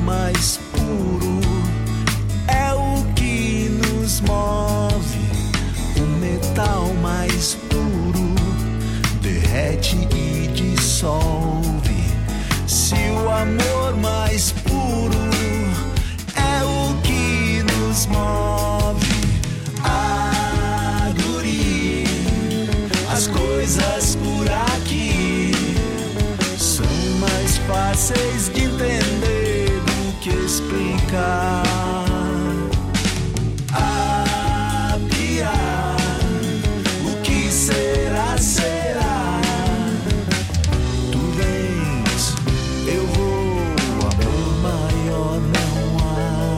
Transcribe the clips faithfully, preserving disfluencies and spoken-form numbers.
mais puro é o que nos move. O metal mais puro derrete e dissolve. Se o amor mais puro é o que nos move, ah, guri, as coisas por aqui são mais fáceis de entender do que explicar. Ah, Pia, o que será, será? Tu vens, eu vou, amor maior não há.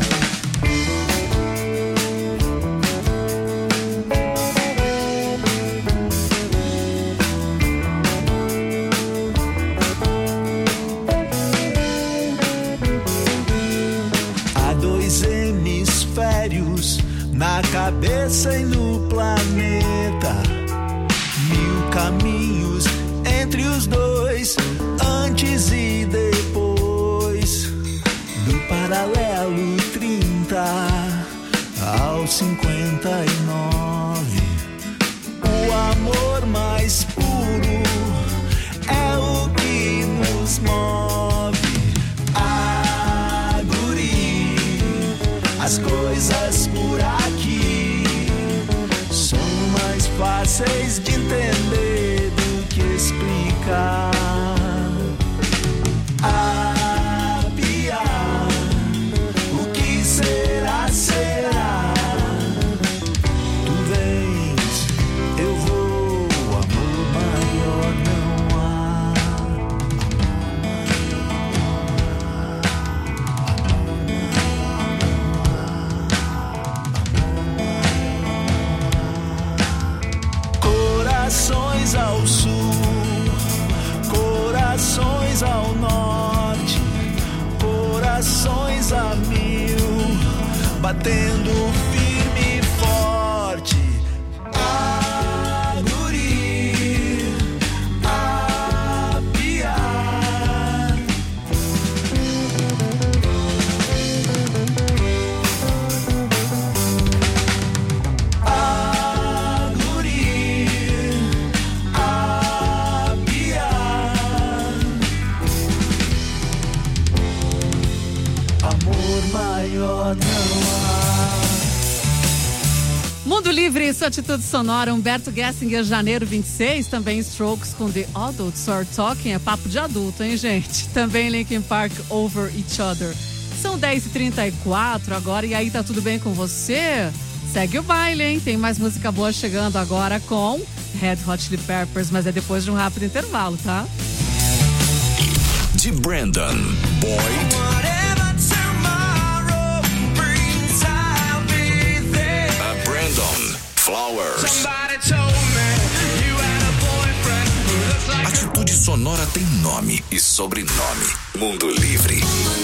Há dois hemisférios na cabeça e no planeta, mil caminhos entre os dois, antes e depois, do paralelo trinta ao cinquenta e nove. O amor mais puro é o que nos move. Ah, guri, as coisas por aqui são mais fáceis de entender do que explicar. Ah, Pia, o que será, será? Tu vens, eu vou, amor maior não há. Corações ao sul, corações ao norte, corações a mil, batendo firme e forte. Ah, guri, ah, Pia. Ah, guri, ah, Pia. Amor maior não há. Mundo Livre, sua atitude sonora. Humberto Gessinger, janeiro vinte e seis. Também Strokes com The Adults Are Talking. É papo de adulto, hein, gente? Também Linkin Park, Over Each Other. São dez e trinta e quatro agora. E aí, tá tudo bem com você? Segue o baile, hein? Tem mais música boa chegando agora com Red Hot Chili Peppers. Mas é depois de um rápido intervalo, tá? De Brandon Boyd a Brandon Flowers. Atitude sonora tem nome e sobrenome. Mundo Livre.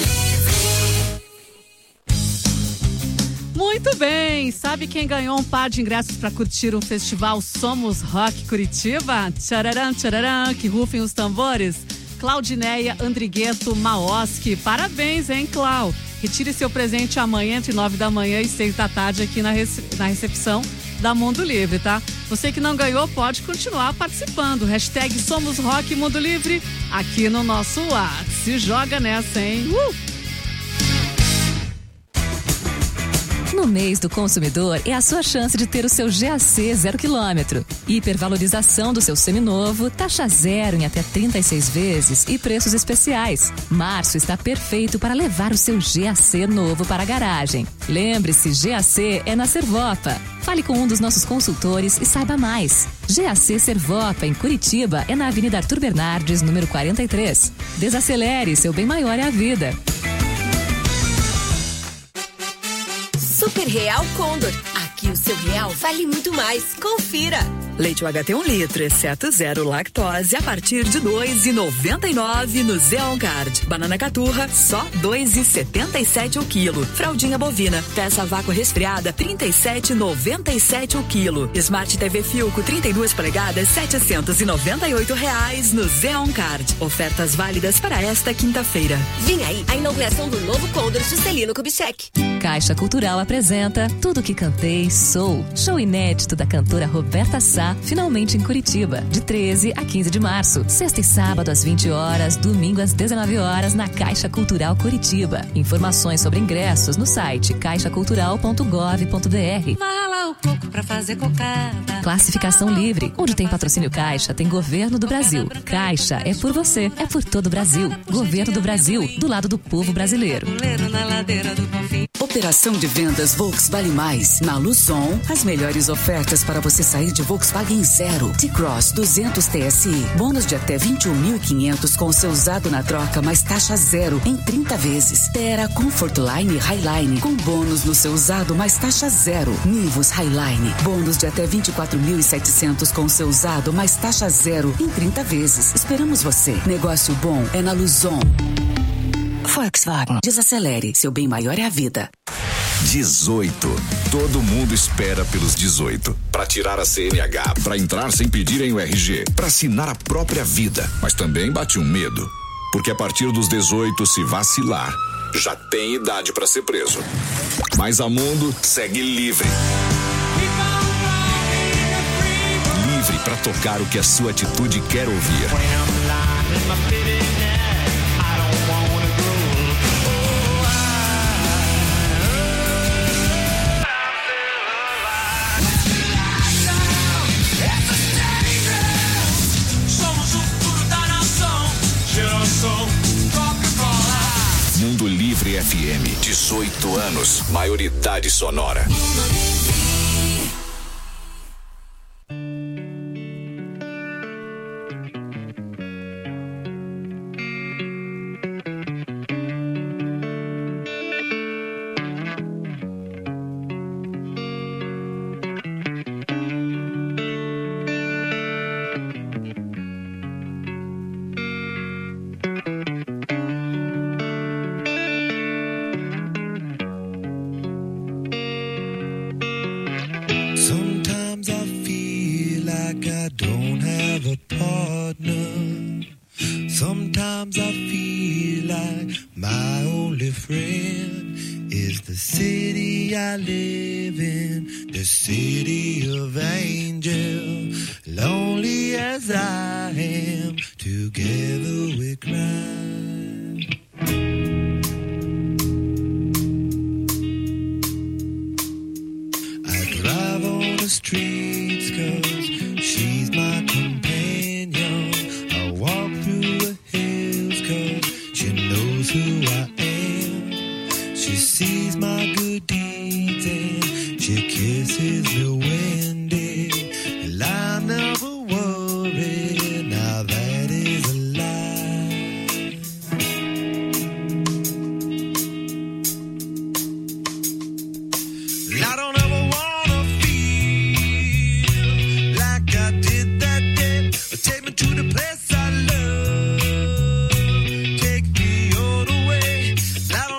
Muito bem, sabe quem ganhou um par de ingressos para curtir um festival Somos Rock Curitiba? Tchararam, tchararam, que rufem os tambores. Claudineia Andrigueto Maoski. Parabéns, hein, Clau? Retire seu presente amanhã entre nove da manhã e seis da tarde aqui na, rece- na recepção da Mundo Livre, tá? Você que não ganhou pode continuar participando. Hashtag Somos Rock Mundo Livre aqui no nosso WhatsApp. Se joga nessa, hein? Uh! No mês do consumidor é a sua chance de ter o seu G A C zero quilômetro. Hipervalorização do seu seminovo, taxa zero em até trinta e seis vezes e preços especiais. Março está perfeito para levar o seu G A C novo para a garagem. Lembre-se, G A C é na Servopa. Fale com um dos nossos consultores e saiba mais. G A C Servopa, em Curitiba, é na Avenida Arthur Bernardes, número quarenta e três. Desacelere, seu bem maior é a vida. Super Super Real Condor. Aqui o seu real vale muito mais. Confira. Leite U H T um litro, exceto zero lactose, a partir de dois e noventa e nove no Zeon Card. Banana caturra, só dois e setenta e sete o quilo. Fraldinha bovina, peça vácuo resfriada, trinta e sete e noventa e sete o quilo. Smart T V Filco, trinta e duas polegadas, setecentos e noventa e oito reais no Zeon Card. Ofertas válidas para esta quinta-feira. Vem aí a inauguração do novo Condor Juscelino Kubitschek. Caixa Cultural apresenta Tudo Que Cantei Sou. Show inédito da cantora Roberta Sá, finalmente em Curitiba, de treze a quinze de março. Sexta e sábado às vinte horas, domingo às dezenove horas na Caixa Cultural Curitiba. Informações sobre ingressos no site caixa cultural ponto gov ponto br. Fala o coco pra fazer cocada. Classificação livre. Onde tem patrocínio Caixa, tem Governo do Brasil. Caixa é por você, é por todo o Brasil. Governo do Brasil, do lado do povo brasileiro. Na ladeira do Bonfim. Operação de vendas Volks Vale Mais. Na Luzon, as melhores ofertas para você sair de Volkswagen Zero. T-Cross duzentos T S I. Bônus de até vinte e um mil e quinhentos com seu usado na troca, mais taxa zero em trinta vezes. Terra Comfortline Highline com bônus no seu usado, mais taxa zero. Nivus Highline. Bônus de até vinte e quatro mil e setecentos com seu usado, mais taxa zero em trinta vezes. Esperamos você. Negócio bom é na Luzon. Volkswagen. Desacelere. Seu bem maior é a vida. dezoito. Todo mundo espera pelos dezoito. Para tirar a C N H, para entrar sem pedirem o R G, para assinar a própria vida. Mas também bate um medo. Porque a partir dos dezoito, se vacilar, já tem idade para ser preso. Mas a Mundo segue livre. Livre para tocar o que a sua atitude quer ouvir. Mundo Livre F M, dezoito anos, maioridade sonora.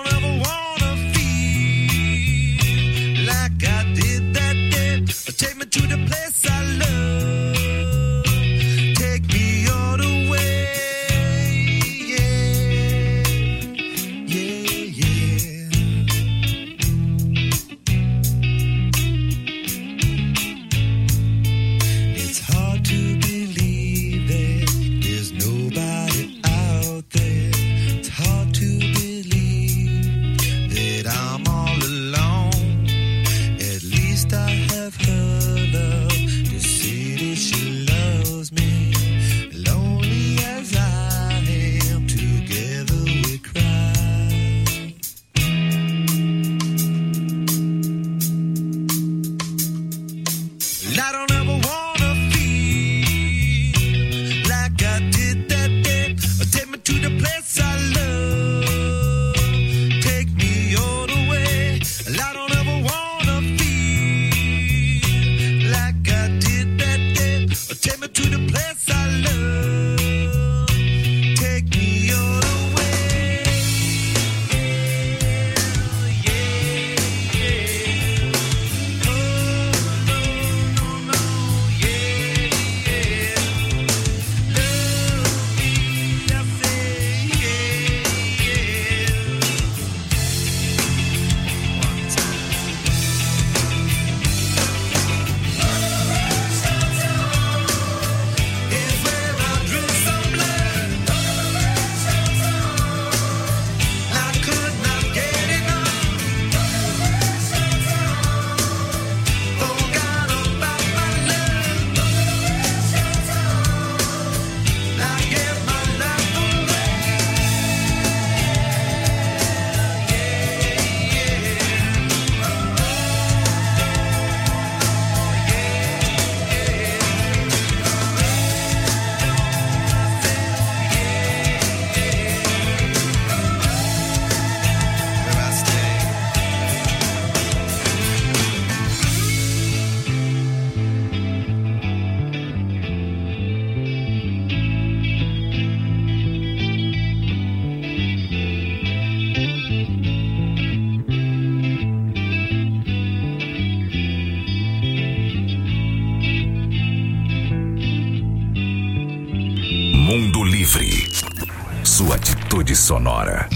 Take me Atitude Sonora.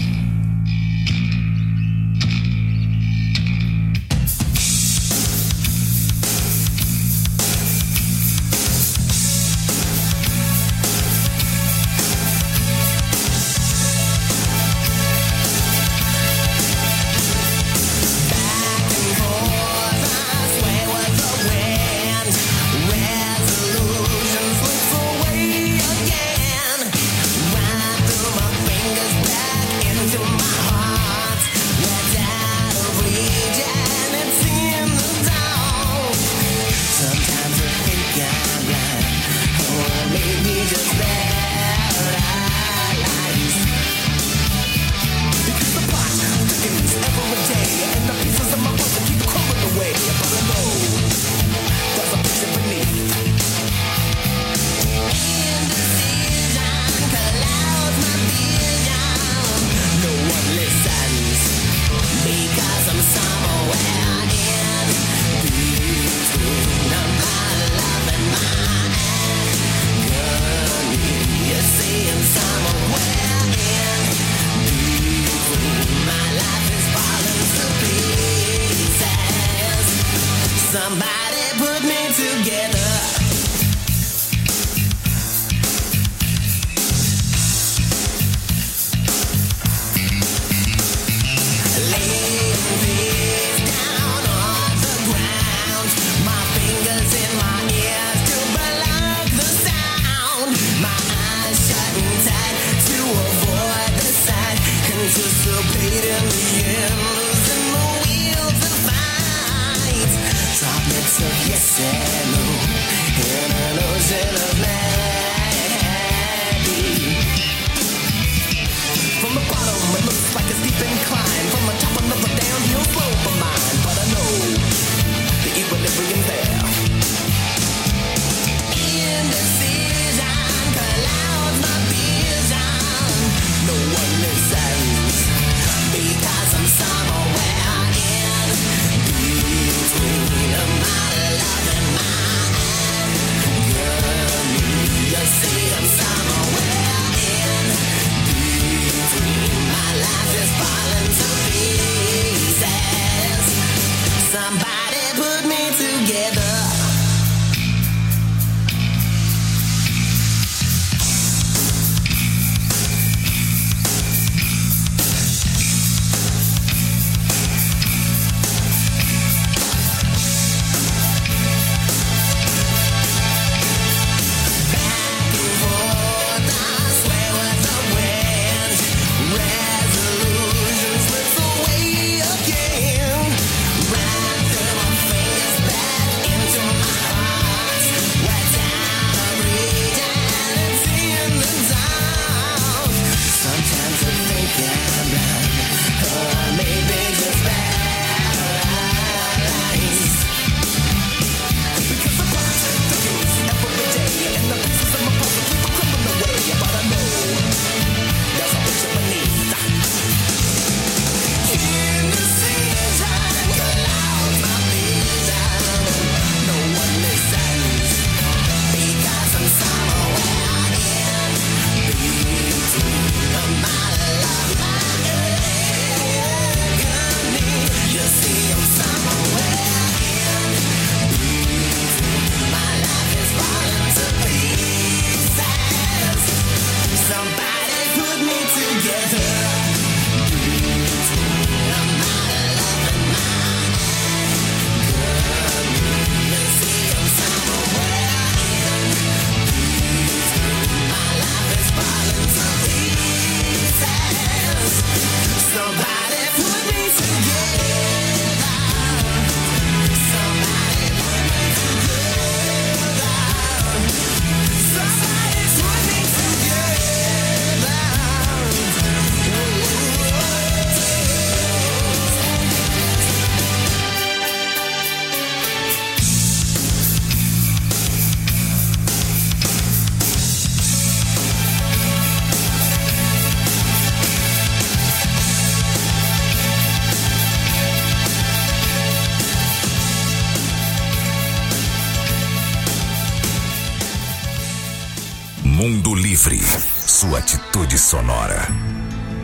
Mundo Livre, sua atitude sonora.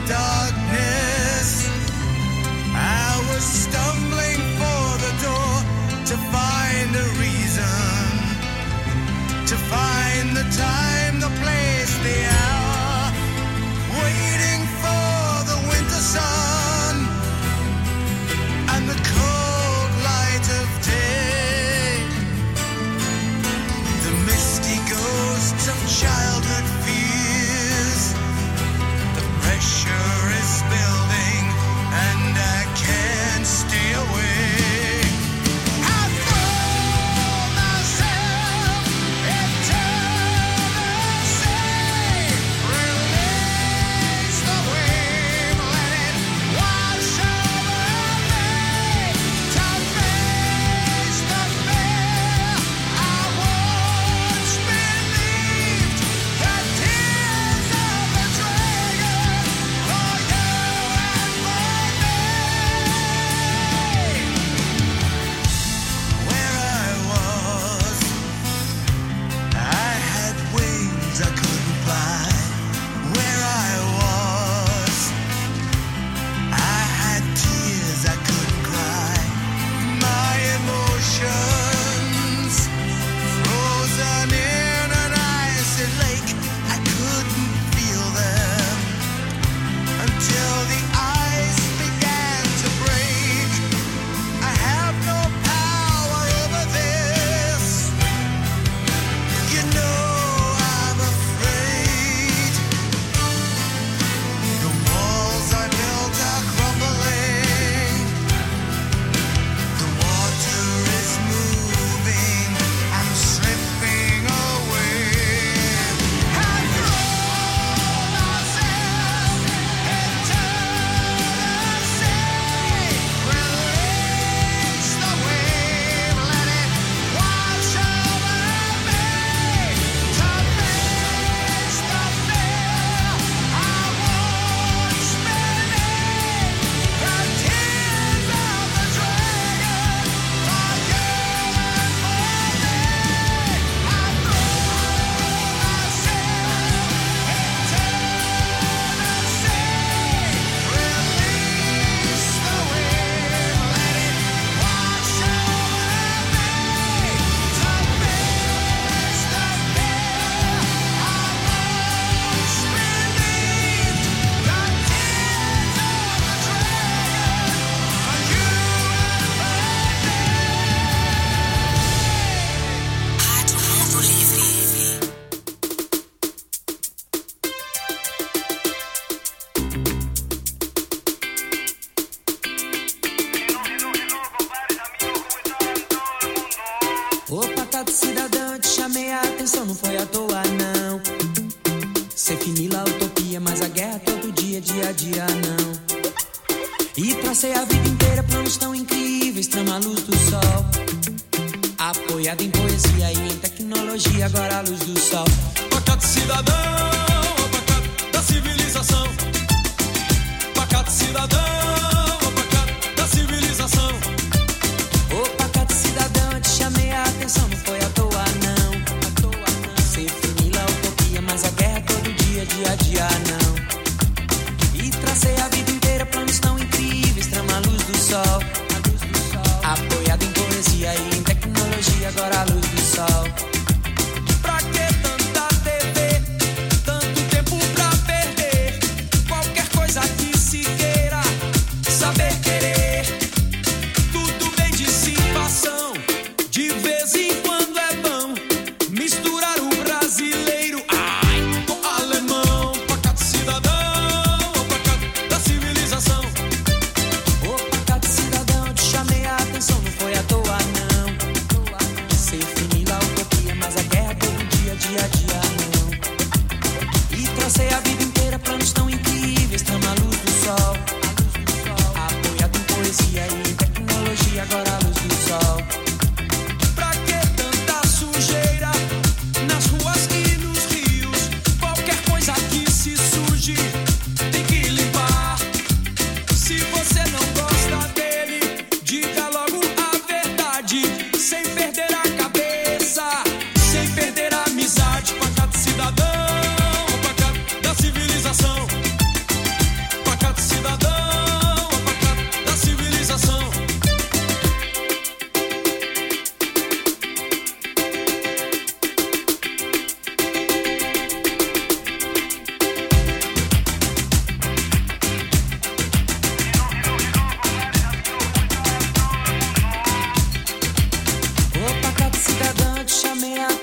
darkness, I was stumbling for the door to find a reason, to find the time, the place, the hour, waiting for the winter sun and the cold light of day. The misty ghosts of childhood fears, the pressure is building and I can't stay away.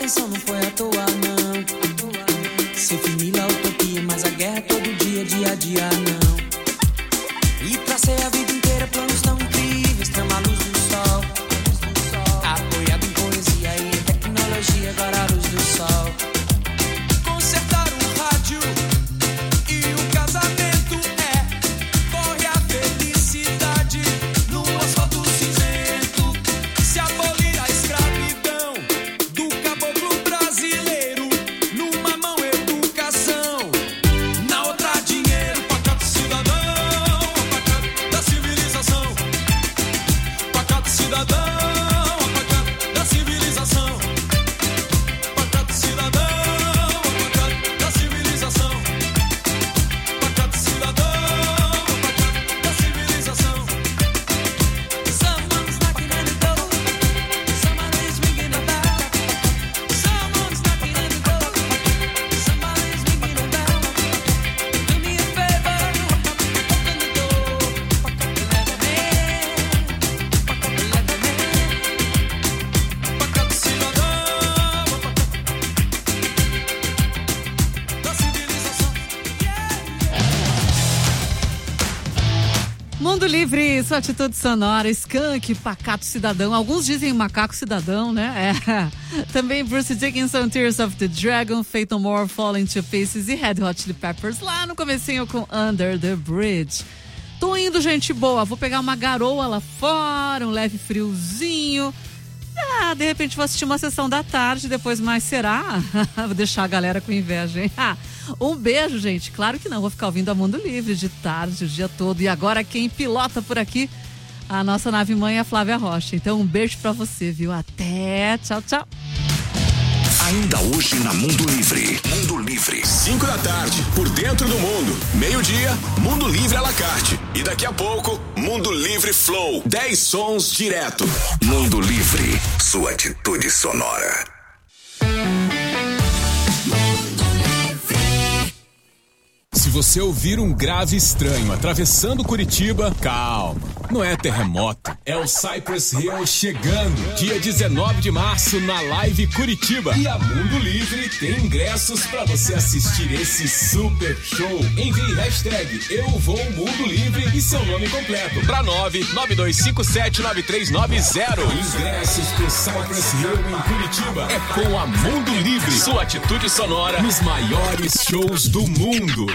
atenção não foi à toa, não. Ser família é utopia, mas a guerra é todo dia, dia a dia, não. E pra ser a vida inteira, planos tão incríveis, trama a luz do sol. Apoiado em poesia e em tecnologia, agora a luz do sol. Consertar um rádio e um casamento é. Corre a felicidade no asfalto cinzento. Se abolir a escravidão do caboclo brasileiro. Numa mão educação, na outra dinheiro. Pacato cidadão, pacato da civilização. Pacato cidadão, pacato da civilização. Pacato cidadão, pacato da civilização. Pacato cidadão, pacato da civilização. Someone's knocking at the door. Somebody's ringing a bell. Someone's knocking at the door. Somebody's ringing a bell. Do me a favor, open the door. Pacato let them in. Pacato let them in. Pacato cidadão, pacato da civilização. Mundo Livre, sua atitude sonora, Skank, Pacato Cidadão. Alguns dizem Macaco Cidadão, né? É. Também Bruce Dickinson, Tears of the Dragon, Faith No More, Falling to Pieces e Red Hot Chili Peppers lá no comecinho com Under the Bridge. Tô indo, gente boa. Vou pegar uma garoa lá fora, um leve friozinho. Ah, de repente vou assistir uma sessão da tarde, depois mais será? Vou deixar a galera com inveja, hein? Ah, um beijo, gente. Claro que não, vou ficar ouvindo a Mundo Livre de tarde, o dia todo. E agora quem pilota por aqui, a nossa nave-mãe é a Flávia Rocha. Então um beijo pra você, viu? Até, tchau, tchau. Ainda hoje na Mundo Livre. Mundo Livre. cinco da tarde, por dentro do mundo. Meio-dia, Mundo Livre à la carte. E daqui a pouco, Mundo Livre Flow. dez sons direto. Mundo Livre, sua atitude sonora. Se você ouvir um grave estranho atravessando Curitiba, calma, não é terremoto, é o Cypress Hill chegando, dia dezenove de março na Live Curitiba. E a Mundo Livre tem ingressos pra você assistir esse super show. Envie hashtag Eu Vou Mundo Livre e seu nome completo pra nove nove dois cinco sete nove três nove zero. Ingressos pro Cypress Hill em Curitiba é com a Mundo Livre, sua atitude sonora nos maiores shows do mundo.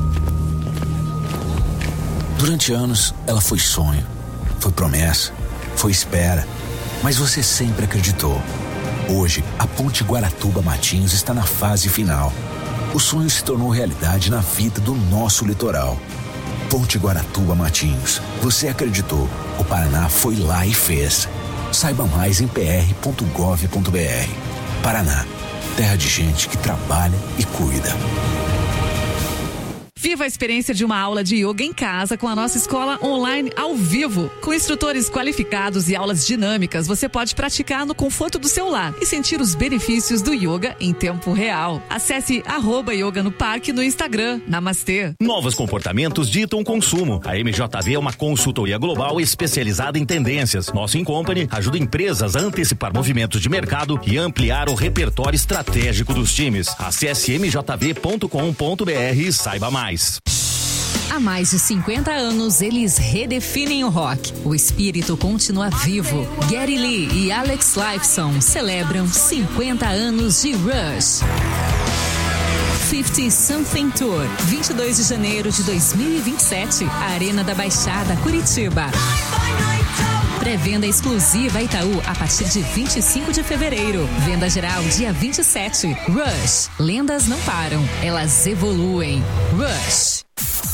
Durante anos, ela foi sonho, foi promessa, foi espera, mas você sempre acreditou. Hoje, a Ponte Guaratuba-Matinhos está na fase final. O sonho se tornou realidade na vida do nosso litoral. Ponte Guaratuba-Matinhos, você acreditou, o Paraná foi lá e fez. Saiba mais em p r ponto gov ponto b r. Paraná, terra de gente que trabalha e cuida. Viva a experiência de uma aula de yoga em casa com a nossa escola online ao vivo. Com instrutores qualificados e aulas dinâmicas, você pode praticar no conforto do seu lar e sentir os benefícios do yoga em tempo real. Acesse arroba yoga no parque no Instagram. Namastê. Novos comportamentos ditam consumo. A M J V é uma consultoria global especializada em tendências. Nosso Incompany ajuda empresas a antecipar movimentos de mercado e ampliar o repertório estratégico dos times. Acesse m j v ponto com ponto b r e saiba mais. Há mais de cinquenta anos, eles redefinem o rock. O espírito continua vivo. Gary Lee e Alex Lifeson celebram cinquenta anos de Rush. cinquenta Something Tour, vinte e dois de janeiro de dois mil e vinte e sete, Arena da Baixada, Curitiba. Pré-venda exclusiva Itaú a partir de vinte e cinco de fevereiro. Venda geral dia vinte e sete. Rush. Lendas não param, elas evoluem. Rush.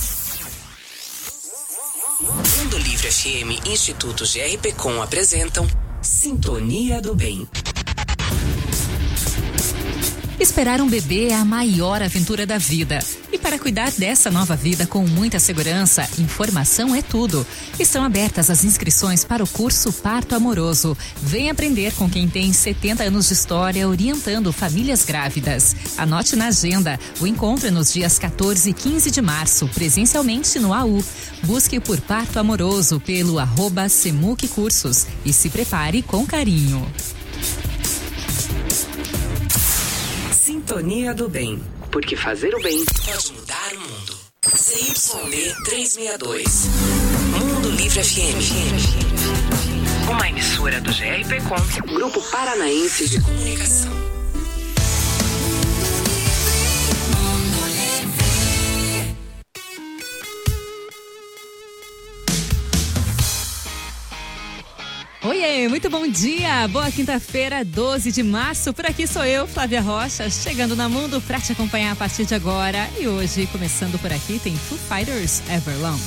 Mundo Livre F M e Instituto G R P Com apresentam Sintonia do Bem. Esperar um bebê é a maior aventura da vida. E para cuidar dessa nova vida com muita segurança, informação é tudo. Estão abertas as inscrições para o curso Parto Amoroso. Vem aprender com quem tem setenta anos de história orientando famílias grávidas. Anote na agenda. O encontro é nos dias quatorze e quinze de março, presencialmente no A U. Busque por Parto Amoroso pelo arroba Semuc Cursos e se prepare com carinho. Sintonia do Bem. Porque fazer o bem pode mudar o mundo. C Y D trezentos e sessenta e dois. Mundo Livre F M. Uma emissora do G R P Com, Grupo Paranaense de Comunicação. Oiê, muito bom dia, boa quinta-feira, doze de março, por aqui sou eu, Flávia Rocha, chegando na Mundo pra te acompanhar a partir de agora. E hoje, começando por aqui, tem Foo Fighters Everlong.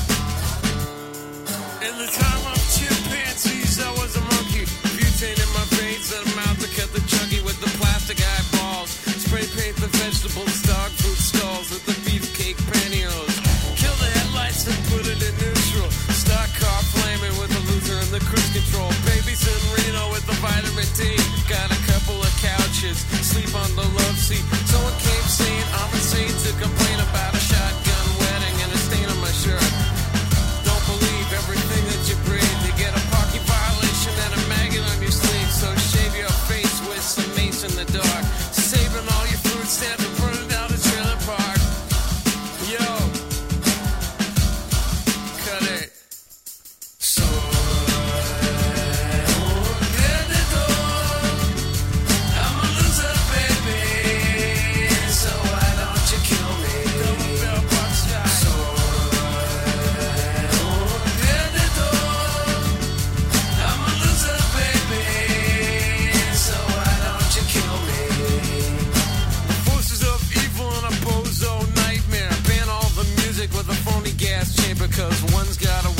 In the time of chimpanzees, I was a monkey. Butane in my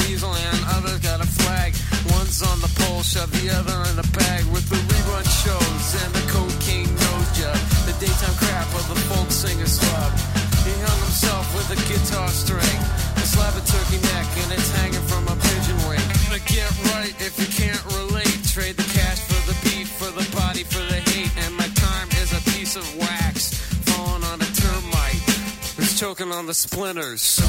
weasel and others got a flag. One's on the pole, shove the other in a bag with the rerun shows and the cocaine nose job. The daytime crap of the folk singer slub. He hung himself with a guitar string, a slab of turkey neck, and it's hanging from a pigeon wing. But get right if you can't relate. Trade the cash for the beat, for the body, for the hate. And my time is a piece of wax falling on a termite who's choking on the splinters. So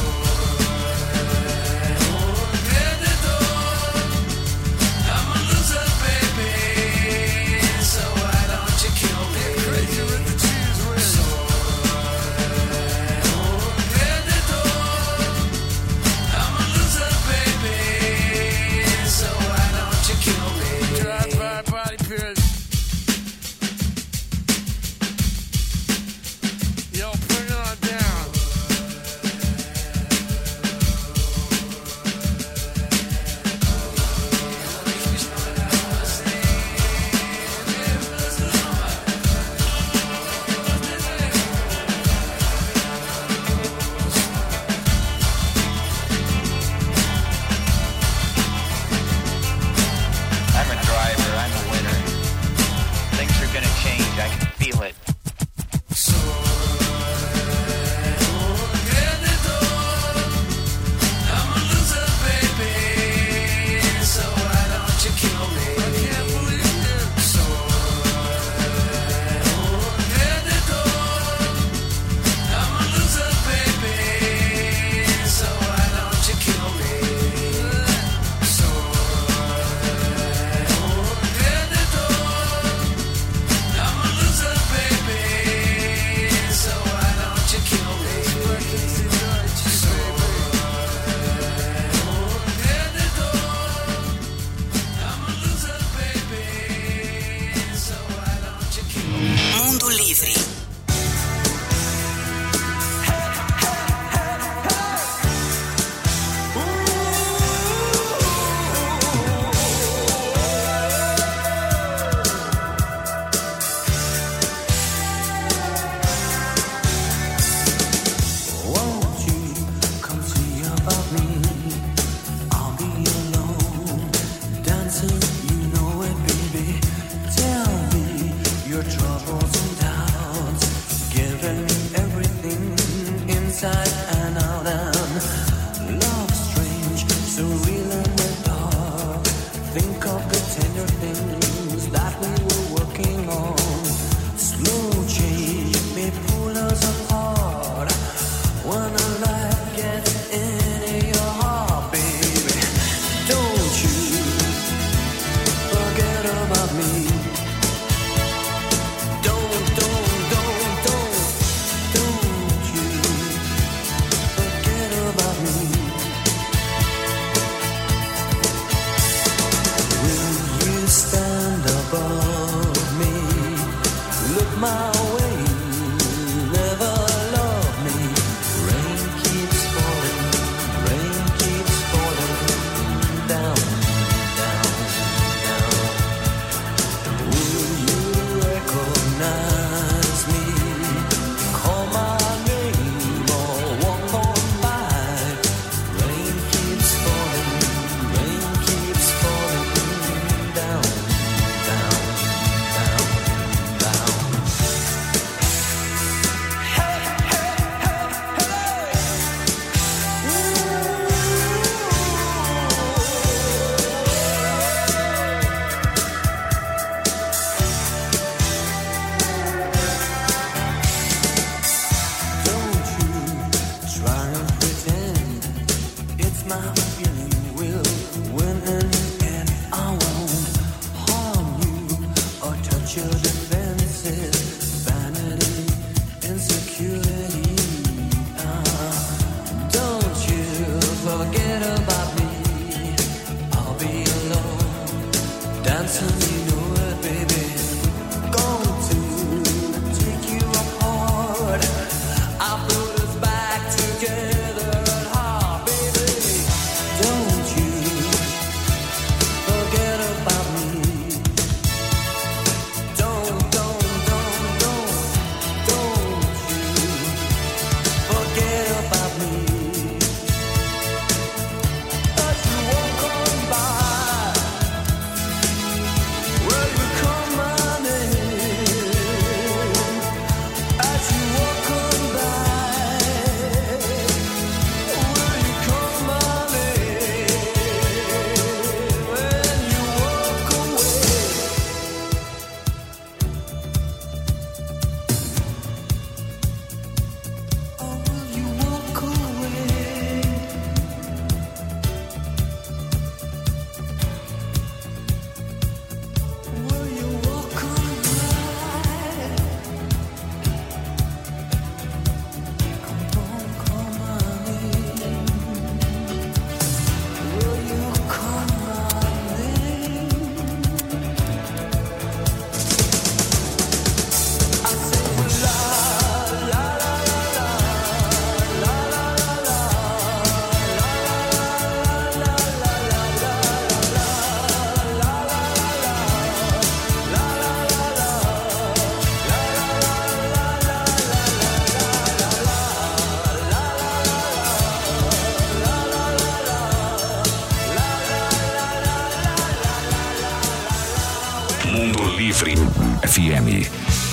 Livre F M.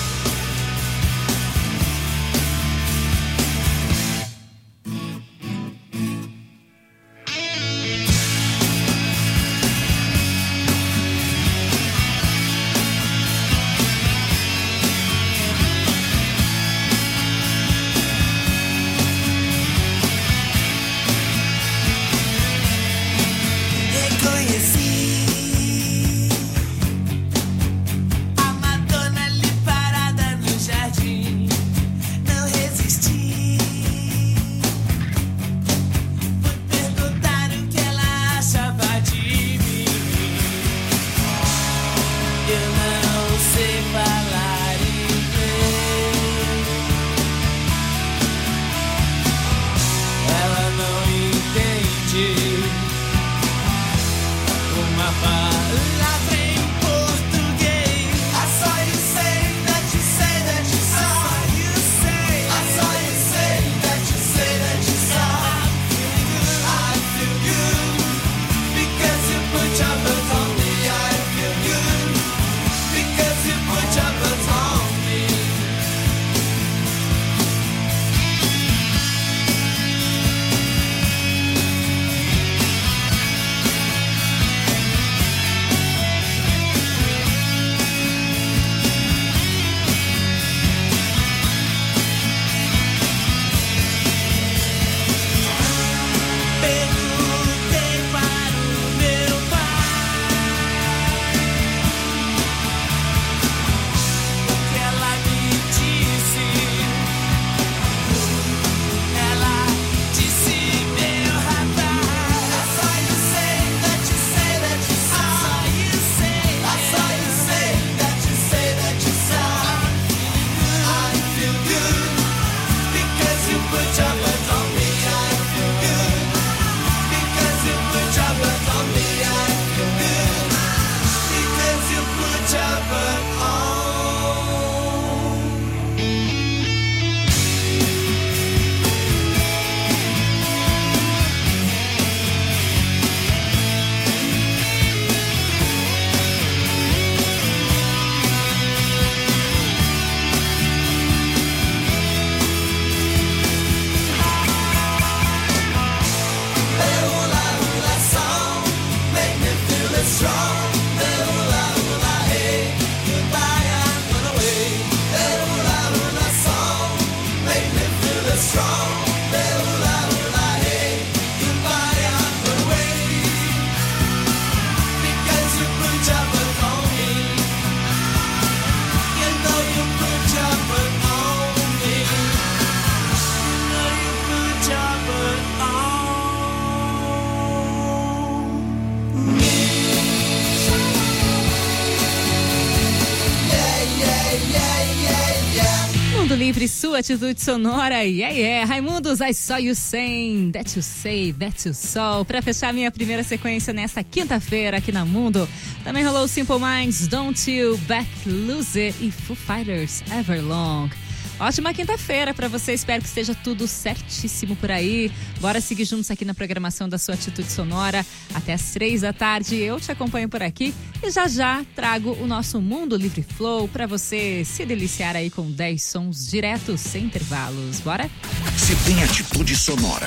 Livre, sua atitude sonora. E yeah, yeah. Raimundos, I saw you saying that you say, that you saw. Pra fechar minha primeira sequência nessa quinta-feira aqui na Mundo, também rolou Simple Minds, Don't You Back Lose It e Foo Fighters, Everlong. Ótima quinta-feira pra você, espero que esteja tudo certíssimo por aí. Bora seguir juntos aqui na programação da sua atitude sonora. Até às três da tarde eu te acompanho por aqui e já já trago o nosso Mundo Livre Flow pra você se deliciar aí com dez sons diretos, sem intervalos. Bora? Se tem atitude sonora.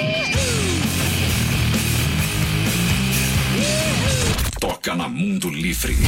Toca na Mundo Livre.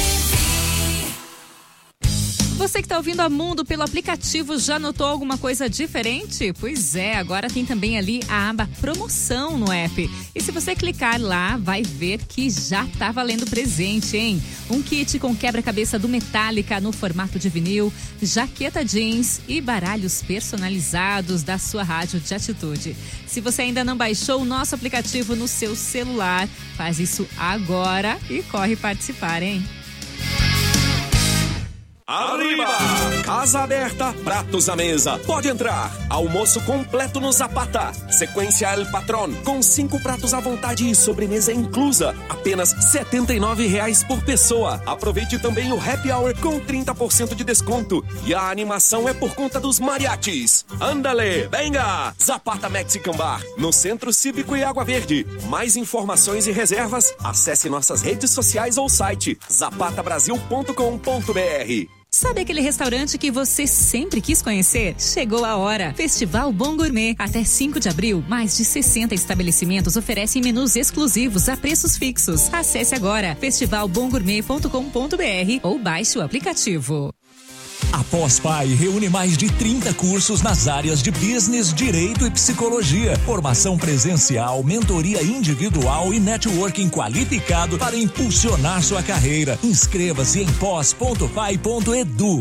Você que está ouvindo a Mundo pelo aplicativo, já notou alguma coisa diferente? Pois é, agora tem também ali a aba promoção no app. E se você clicar lá, vai ver que já tá valendo presente, hein? Um kit com quebra-cabeça do Metallica no formato de vinil, jaqueta jeans e baralhos personalizados da sua rádio de atitude. Se você ainda não baixou o nosso aplicativo no seu celular, faz isso agora e corre participar, hein? Arriba! Casa aberta, pratos à mesa. Pode entrar. Almoço completo no Zapata. Sequência El Patrón, com cinco pratos à vontade e sobremesa inclusa. Apenas setenta e nove reais por pessoa. Aproveite também o Happy Hour com trinta por cento de desconto. E a animação é por conta dos mariachis. Andale, venga! Zapata Mexican Bar, no Centro Cívico e Água Verde. Mais informações e reservas, acesse nossas redes sociais ou site zapata brasil ponto com ponto b r. Sabe aquele restaurante que você sempre quis conhecer? Chegou a hora! Festival Bom Gourmet. Até cinco de abril, mais de sessenta estabelecimentos oferecem menus exclusivos a preços fixos. Acesse agora festival bom gourmet ponto com ponto b r ou baixe o aplicativo. A Pós-Pai reúne mais de trinta cursos nas áreas de business, direito e psicologia. Formação presencial, mentoria individual e networking qualificado para impulsionar sua carreira. Inscreva-se em pós ponto pai ponto edu.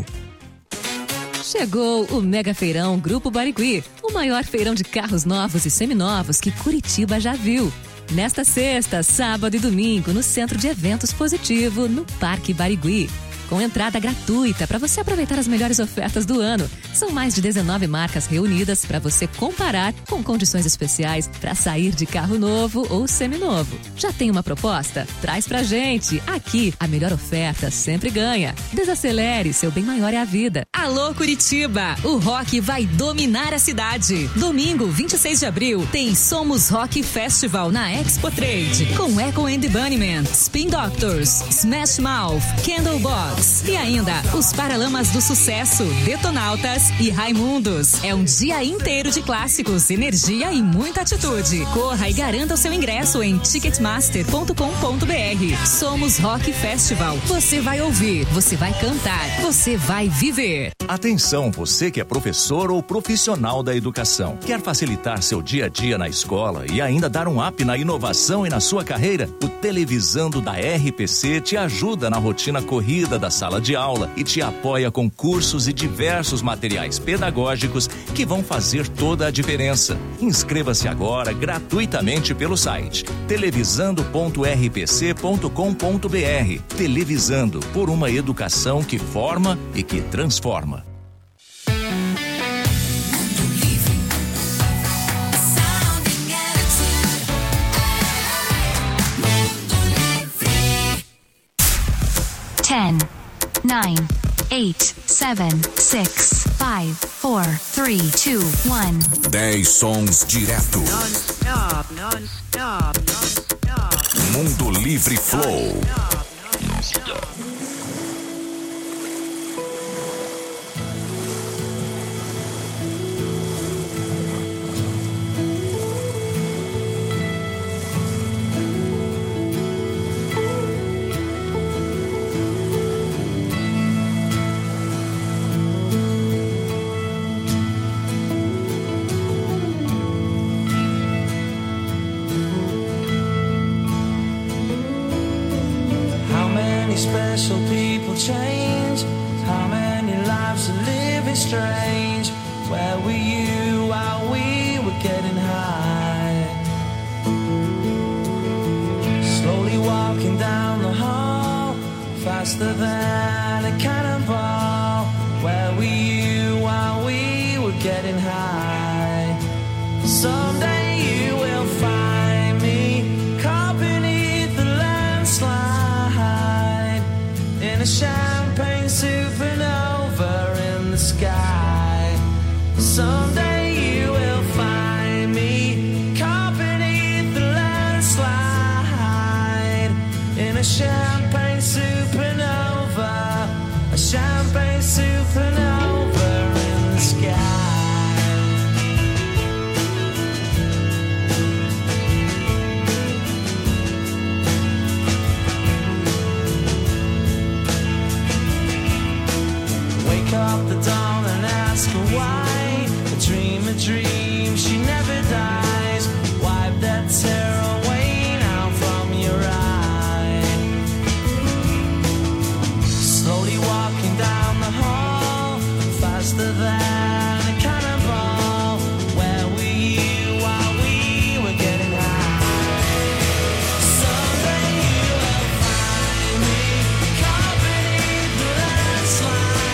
Chegou o Mega Feirão Grupo Barigui, o maior feirão de carros novos e seminovos que Curitiba já viu. Nesta sexta, sábado e domingo, no Centro de Eventos Positivo, no Parque Barigui. Com entrada gratuita para você aproveitar as melhores ofertas do ano. São mais de dezenove marcas reunidas para você comparar com condições especiais para sair de carro novo ou seminovo. Já tem uma proposta? Traz pra gente. Aqui, a melhor oferta sempre ganha. Desacelere, seu bem maior é a vida. Alô Curitiba, o rock vai dominar a cidade. Domingo, vinte e seis de abril, tem Somos Rock Festival na Expo Trade. Com Echo and the Bunnymen, Spin Doctors, Smash Mouth, Candlebox. E ainda, os Paralamas do Sucesso, Detonautas e Raimundos. É um dia inteiro de clássicos, energia e muita atitude. Corra e garanta o seu ingresso em ticketmaster ponto com ponto b r. Somos Rock Festival. Você vai ouvir, você vai cantar, você vai viver. Atenção, você que é professor ou profissional da educação. Quer facilitar seu dia a dia na escola e ainda dar um up na inovação e na sua carreira? O Televisando da R P C te ajuda na rotina corrida da sala de aula e te apoia com cursos e diversos materiais pedagógicos que vão fazer toda a diferença. Inscreva-se agora gratuitamente pelo site televisando ponto r p c ponto com ponto b r. Televisando, por uma educação que forma e que transforma. ten, nine, eight, seven, six, five, four, three, two, one. dez sons direto. Non-stop, non-stop, non-stop. Mundo Livre Flow. Non-stop. Special people change. How many lives are living strange? Where were you while we were getting high? Slowly walking down the hall, faster than a cannonball. Where were you while we were getting high? Someday you will find me caught beneath the landslide in a champagne supernova in the sky. Someday you will find me caught beneath the landslide in a champagne supernova, a champagne supernova in the sky. Up the dawn and ask her why. A dream, a dream, she never dies. Wipe that tear away now from your eye. Slowly walking down the hall, faster than a cannonball. Where were you while we were getting high? Someday you will find me caught beneath the landslide.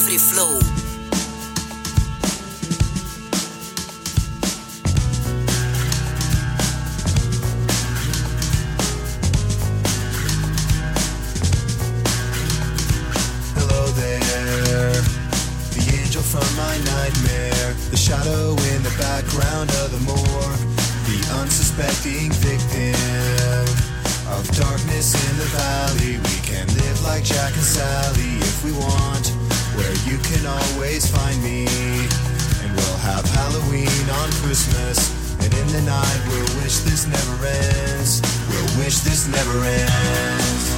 Livre Flow. Hello there, the angel from my nightmare, the shadow in the background of the morgue, the unsuspecting victim of darkness in the valley. We can live like Jack and Sally if we want, where you can always find me. And we'll have Halloween on Christmas, and in the night we'll wish this never ends. We'll wish this never ends.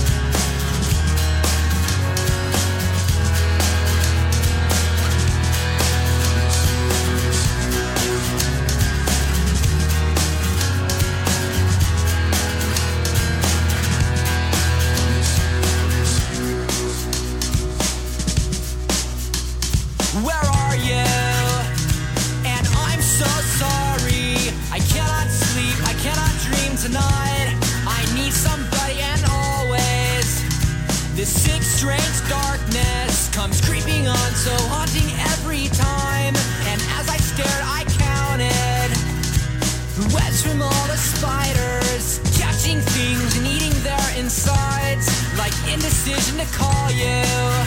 Where are you? And I'm so sorry. I cannot sleep, I cannot dream tonight. I need somebody and always. This sick, strange darkness comes creeping on, so haunting every time. And as I stared, I counted the webs from all the spiders, catching things and eating their insides, like indecision to call you.